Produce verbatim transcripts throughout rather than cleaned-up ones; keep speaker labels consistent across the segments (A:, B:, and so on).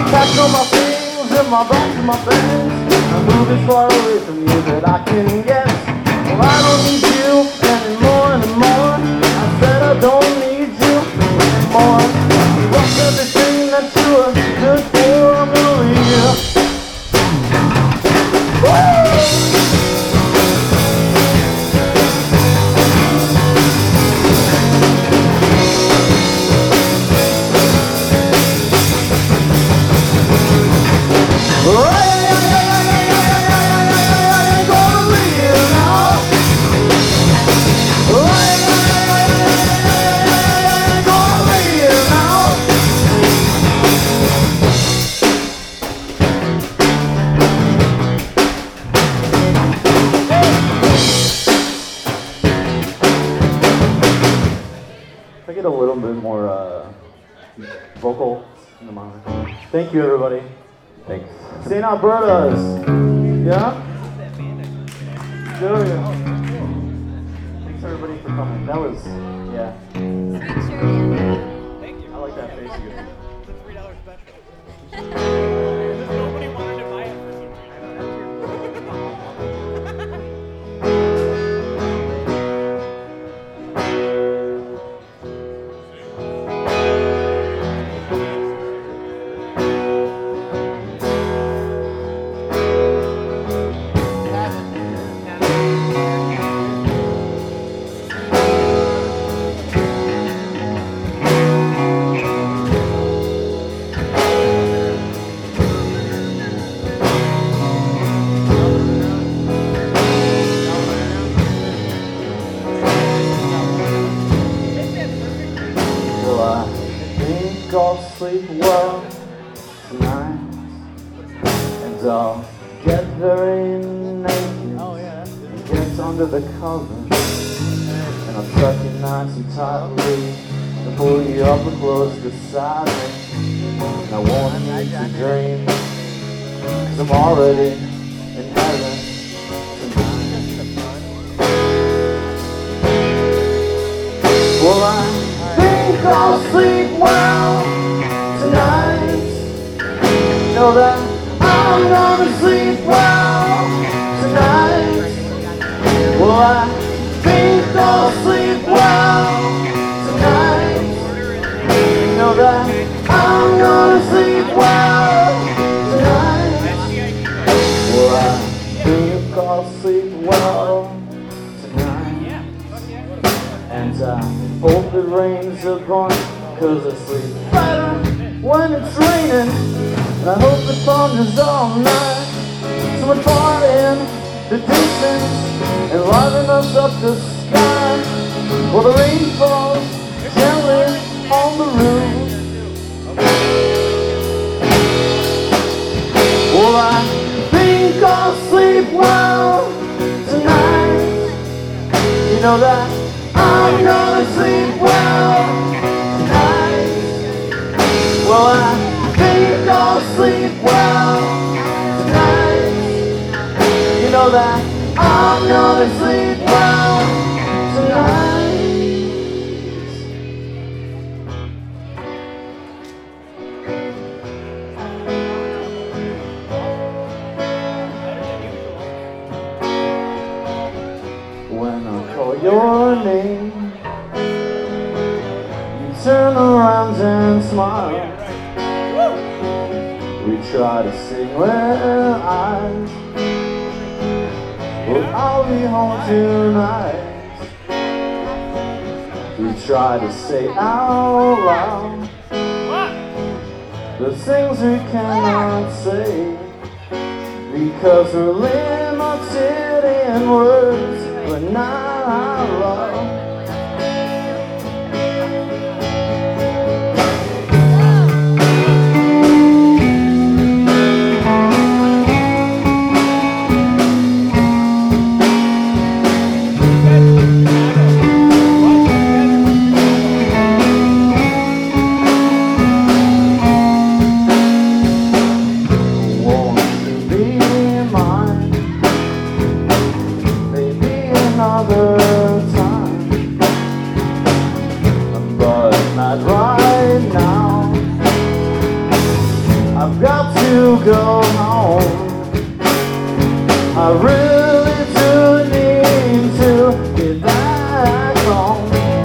A: packed all my things in my bags and my bags. I'm moving far away from you that I can guess. Well, I don't need you anymore, anymore. I said I don't need you anymore. You lost everything that you were good for. I'm gonna leave you. I get a little bit more uh, vocal in the monitor. Thank you, everybody.
B: Thanks.
A: Saint Alberta's. Yeah? Sure, yeah. Thanks, everybody, for coming. That was, yeah.
C: Thank you.
A: I like that face you.
C: It's a three dollar special. Nobody wanted to buy it for some
A: I'll sleep well tonight, and I'll get very naked and get under the covers, and I'll tuck you nice and tightly and pull you up and close beside me, and I want you to dream, cause I'm already in heaven tonight. Well, I think I'll sleep well tonight. Know that I'm gonna sleep well tonight. Well, I think I'll sleep well tonight. Know that I'm gonna sleep well tonight. Well, I think I'll sleep well tonight. And I hope it rains a bunch, cause I sleep better when it's raining. And I hope it thunders all night, so we're far in the distance and lighting us up the sky. Well, the rain falls gently on the roof. Well, I think I'll sleep well tonight. You know that I'm gonna sleep well tonight. Well, I think I'll sleep well tonight. You know that I'm gonna sleep well tonight. When I call your name, you turn around and smile. We try to sing with eyes, but I'll be home tonight. We try to say out loud the things we cannot say, because we're limited in words, but not love. Won't you be mine? Maybe another time. got to go home. I really do need to get back home.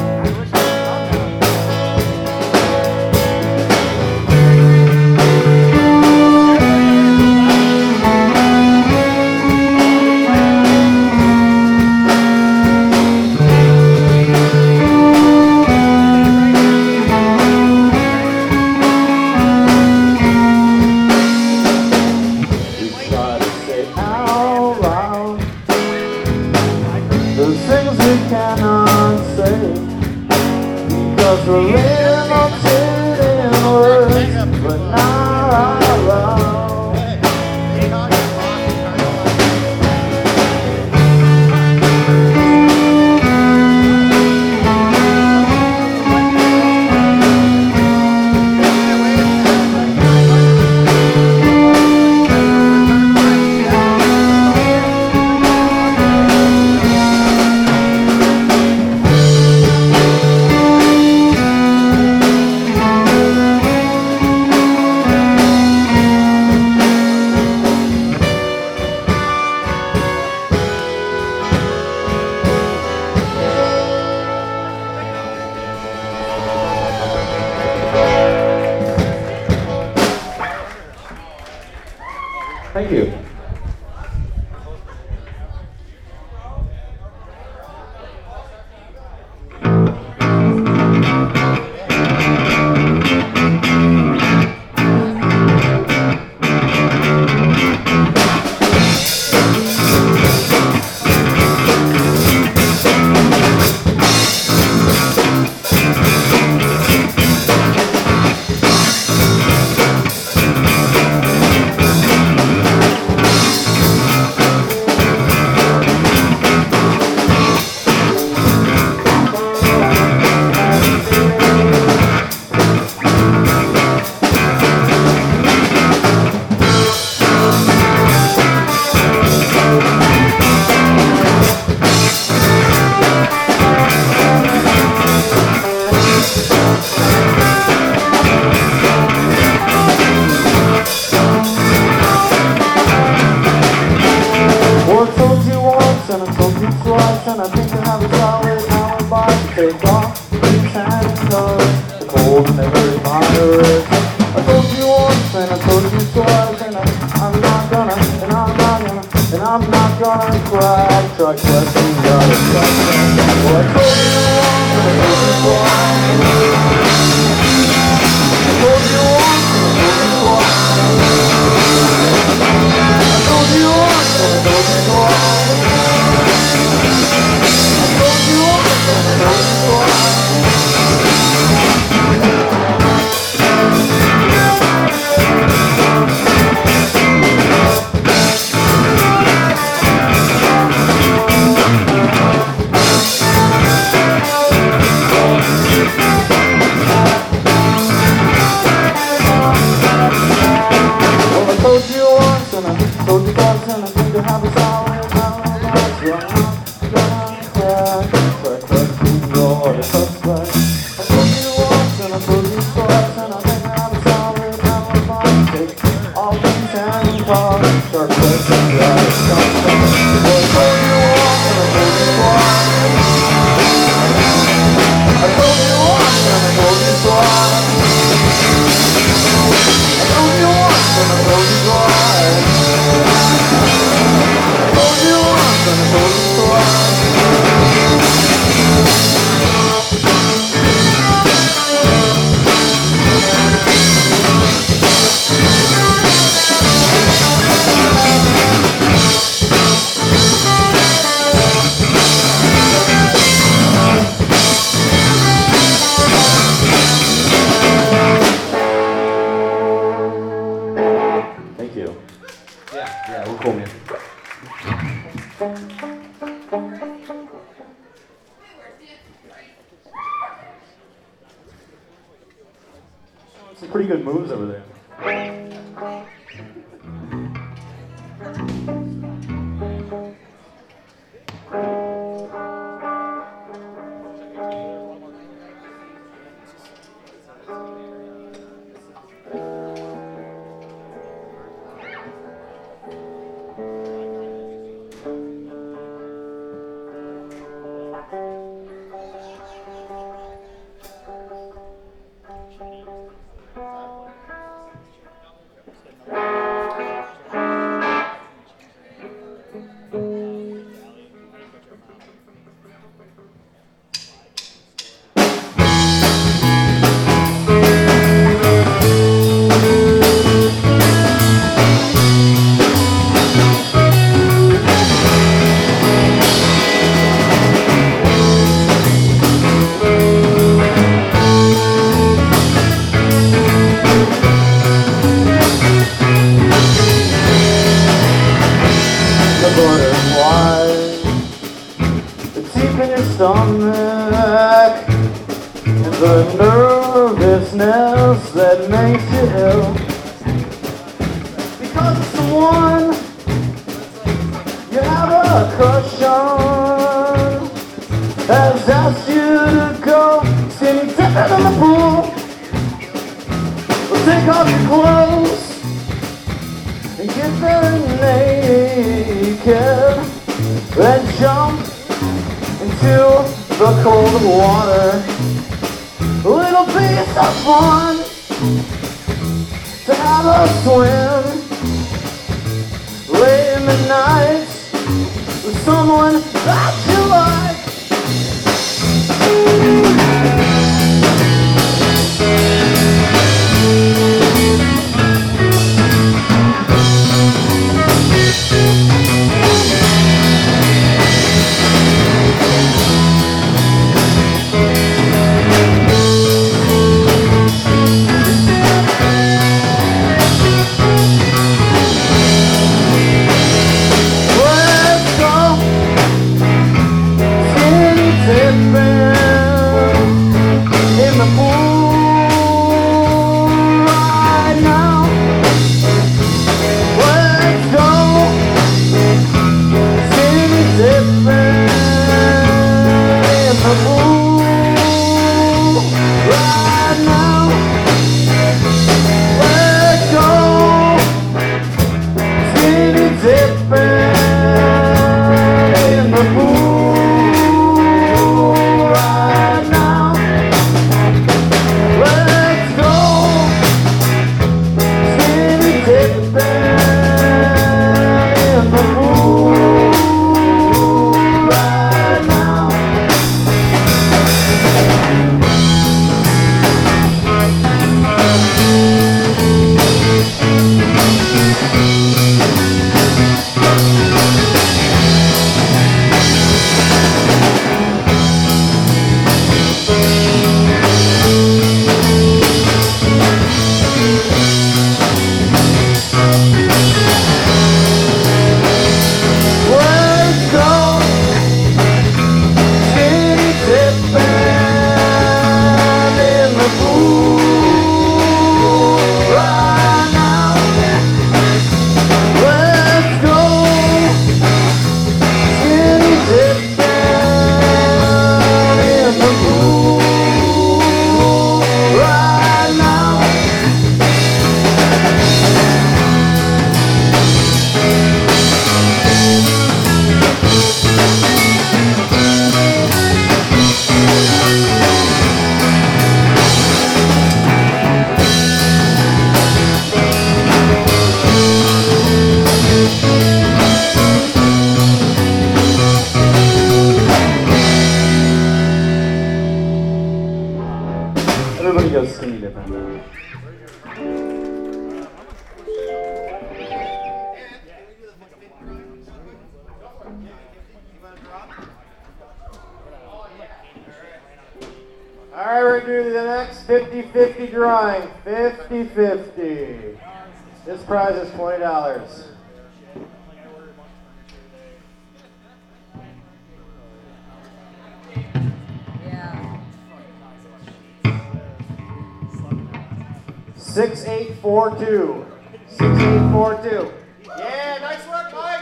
A: Thank you. Some pretty good moves over there. because it's the one you have a crush on. Has asked you to go skinny dipping in the pool. Well, take off your clothes and get very naked. Then jump into the cold water. A little piece of fun to have a swim late in the night with someone that you like. Everybody goes skinny dipping. Alright, we're going to do the next fifty fifty drawing. fifty fifty. This prize is twenty dollars. Six eight four two. Six eight four two. Yeah, nice work, Mike.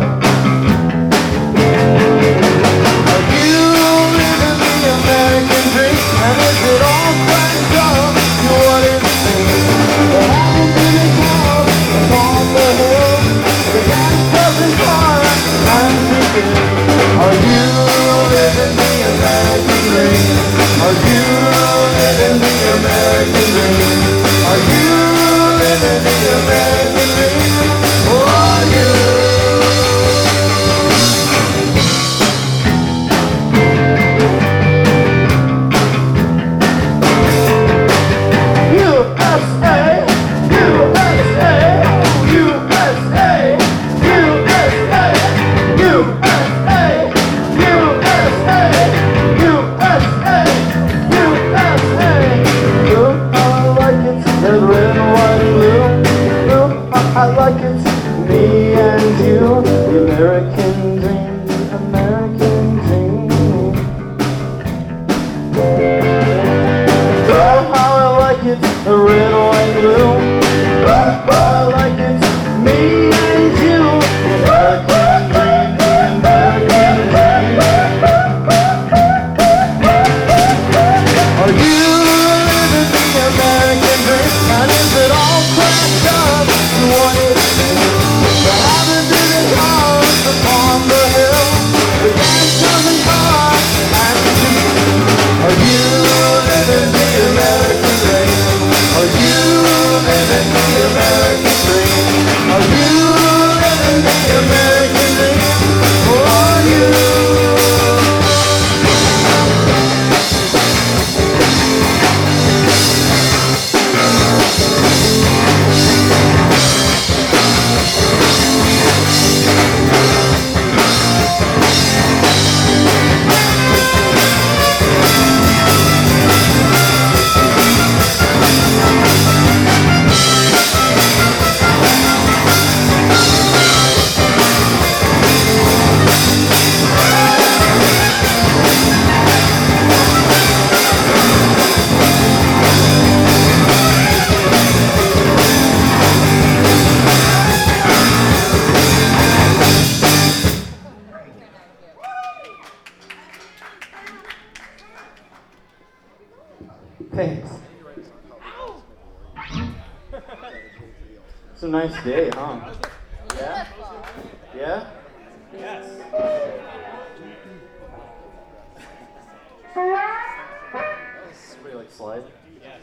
A: American dream? And is it all cracked up to what it seems? The happens in the clouds upon the hill. The gas doesn't fire, I'm thinking, are you living the American dream? Are you living the American dream? Are you living the American dream? Or are you? I like it, me and you, the American dream, the American dream. Oh, how I like it, the red, white, blue. Oh, I like it, me and you, the American dream, the American dream. Are you living the American dream? And is it all cracked up? What it seems, the happens in the clouds upon the hill. The gas doesn't cut and see. Are you living the American dream? Are you living the American dream? Are you living the American dream? Or are you? Thanks. It's a nice day, huh? Yeah? Yeah?
C: Yes.
A: This is pretty like slide.
C: Yes.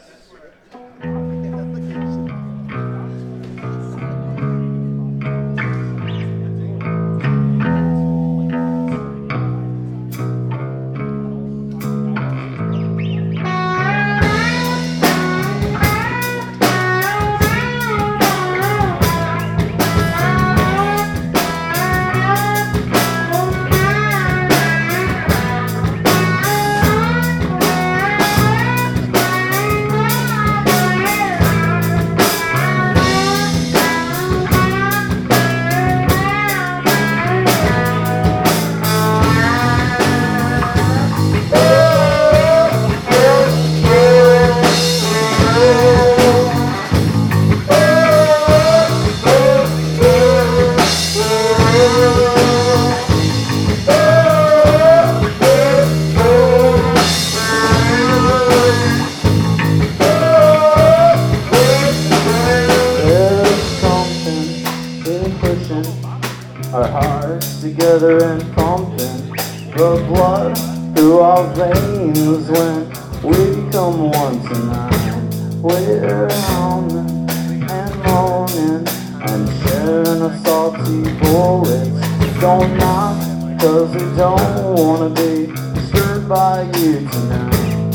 A: Our hearts together and pumping the blood through our veins when we come one tonight. We're humming and moaning and sharing a salty bullet. Don't knock, cause we don't wanna be disturbed by you tonight.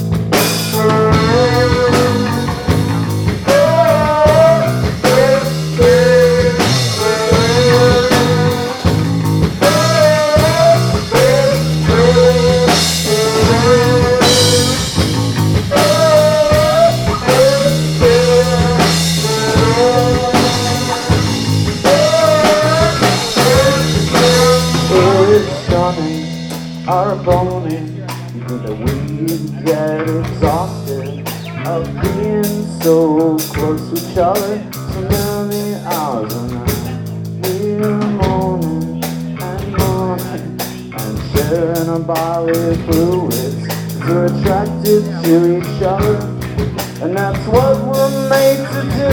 A: Our boning, that we get exhausted of being so close to each other so many hours a night. We're moaning and moaning and sharing our bodily fluids. are attracted to each other, and that's what we're made to do.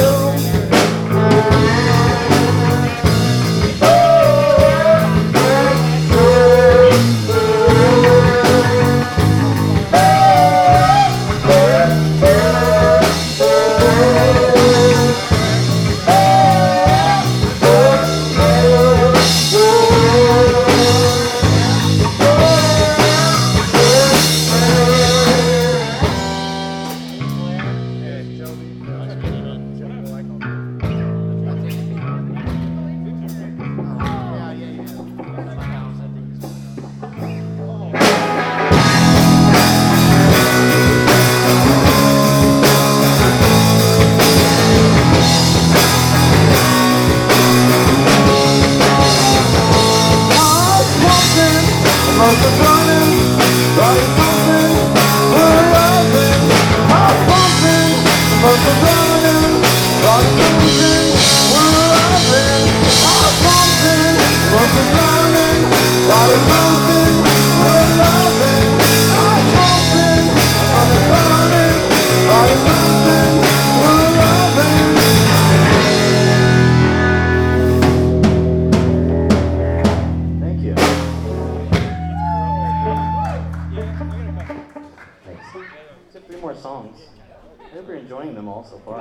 A: Songs. I hope you're enjoying them all so far.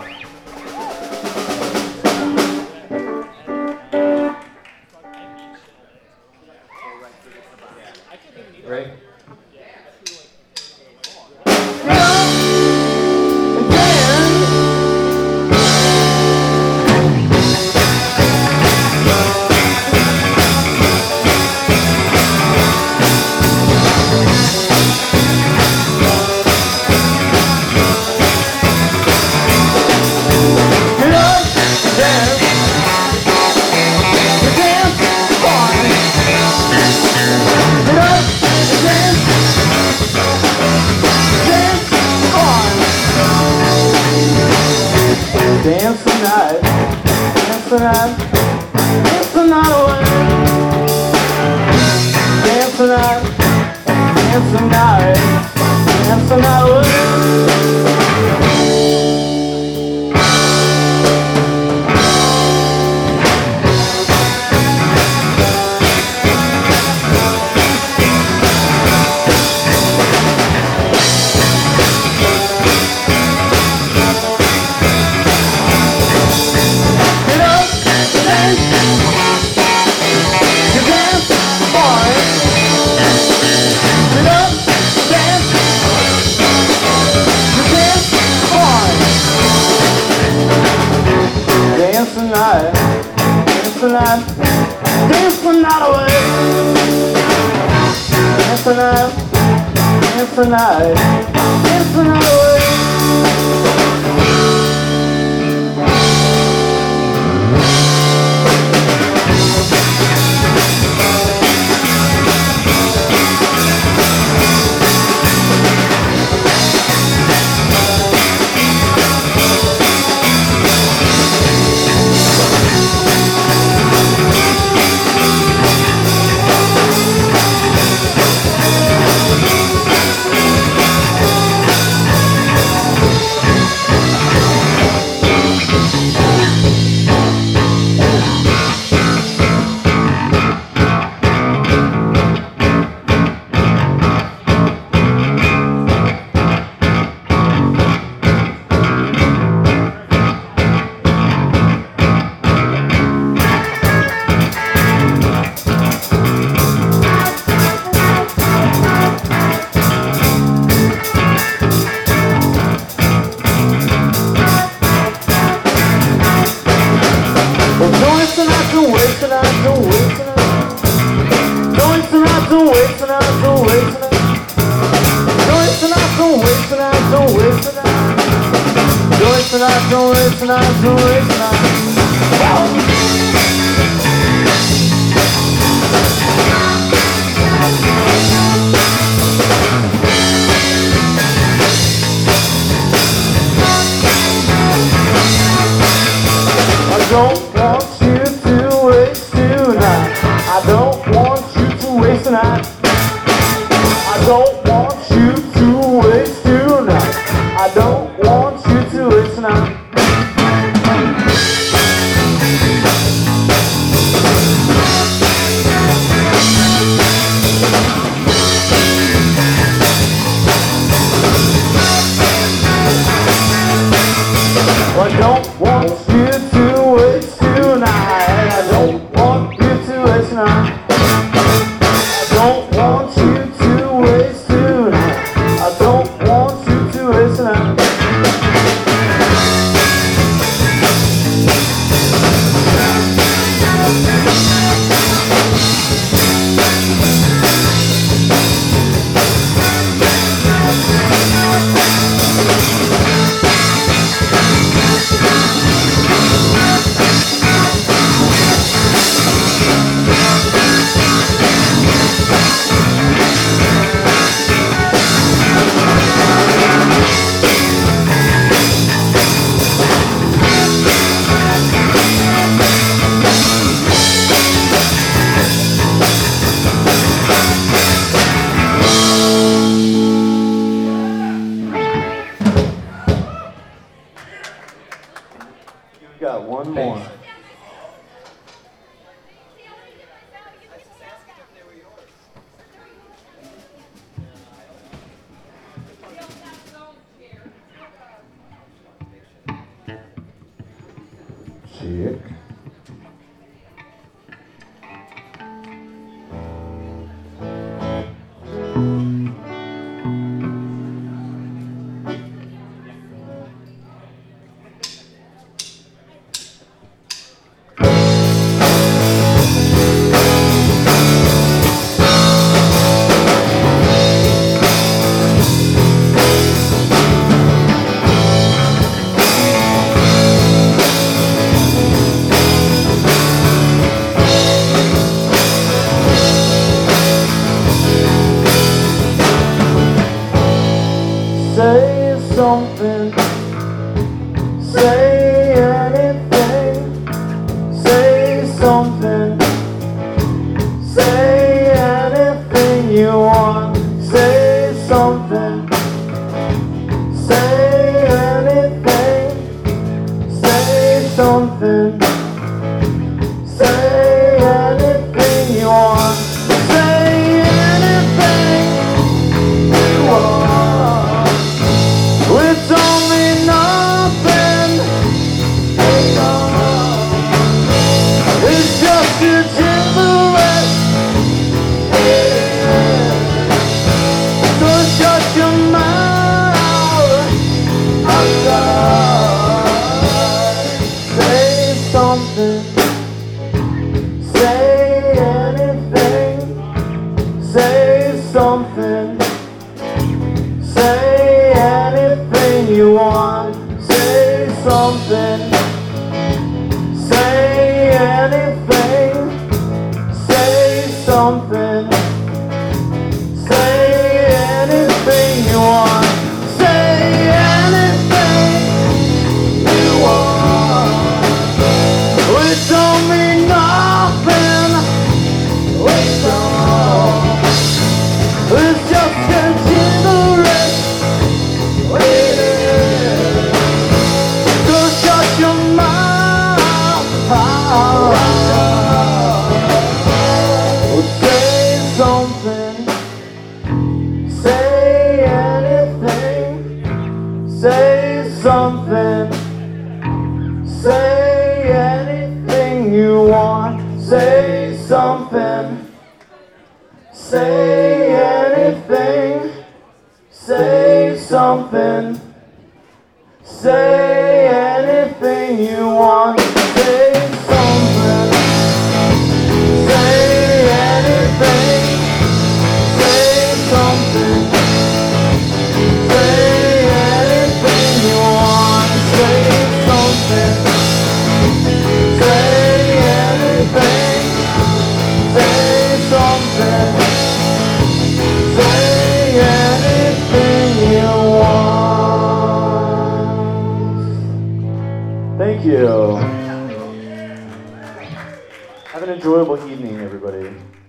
A: Right? Dance the night, dance the night, dance the night away. Dance the night, dance the night, dance the night away. Dance the night, dance the night, dance the night away. Dance the night, dance the night, dance the night away. Tonight, don't wait tonight, don't wait tonight. I don't want you to waste tonight. I don't want you to waste tonight. I don't want you to Got one more. Check. Say something, say anything, say something, say anything you want, say something, say anything, say something, say anything you want, say anything you want. It don't mean nothing. It's just a gibberish. So shut your mouth. Say something. Say anything. Say something. Say anything you want, say something, say anything, say something, say anything you want, say anything you want. It don't mean nothing, it don't. It's just a gibberish. So shut your mouth. Say something. Say anything. Say something. Say anything you want. Say something. Say anything. Say something. Say anything you want. Say something. Say anything. Say something. Say anything you want. Say something. Say anything. Say something. Say anything you want. Thank you. Have an enjoyable evening, everybody.